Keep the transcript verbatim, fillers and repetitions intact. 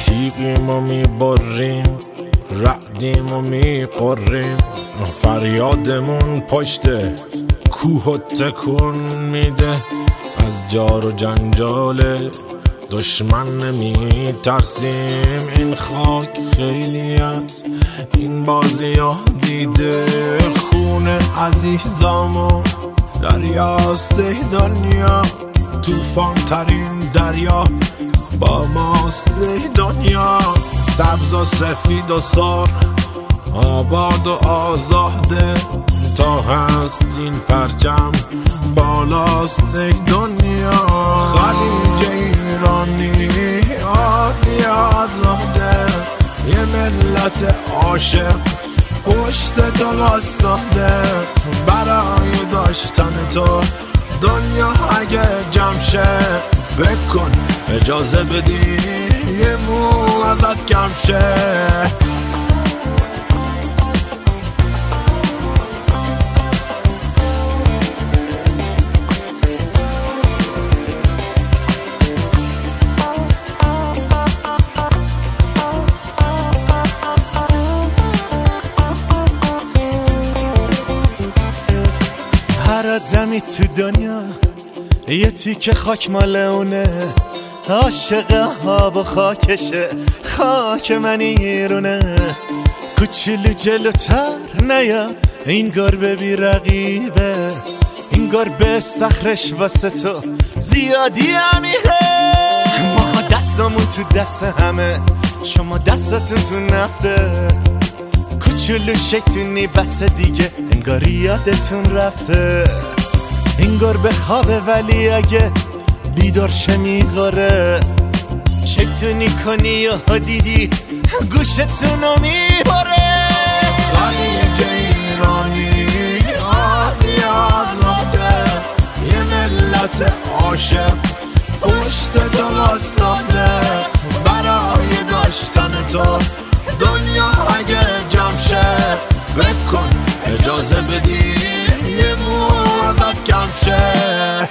تیغیم و میبریم، رعدیم و میقریم، فریادمون پشت کوه و تکون میده. از جار و جنجال دشمن نمی ترسیم، این خاک خیلی از این بازی ها دیده. خون عزیزامون دریاست دنیا، توفان ترین دریا با ماست دنیا. سبز و سفید و سرخ، آباد و آزاده، تا هست این پرچم بالاست دنیا. خلیج ایرانی عالی آزاده، یه ملت عاشق پشت تو واسطاده. برای داشتن تو دنیا اگه جمع شه، فکر کن اجازه بدی یه مو ازت کم شه. هر آدمی تو دنیا یه تیکه خاک مال اونه، عاشق آب و خاکشه، خاک من ایرونه. کوچولو جلوتر نیا، این گربه بی رقیبه، این گربه صخرش واسه تو زیادی عمیقه. ما دستمون تو دست همه، شما دستتون تو نفته. کوچولو شیطونی بس دیگه، انگار یادتون رفته. این گربه خوابه ولی اگه بیدار شه میگاره، شیطونی کنی و دیدی گوشتونو میباره. خلیج ایرانی عالی آزاده، یه ملت عاشق پشت تو واسطاده. برای داشتن تو دنیا اگه جمع شه، فکر کن اجازه بدی یه مو ازت کم شه.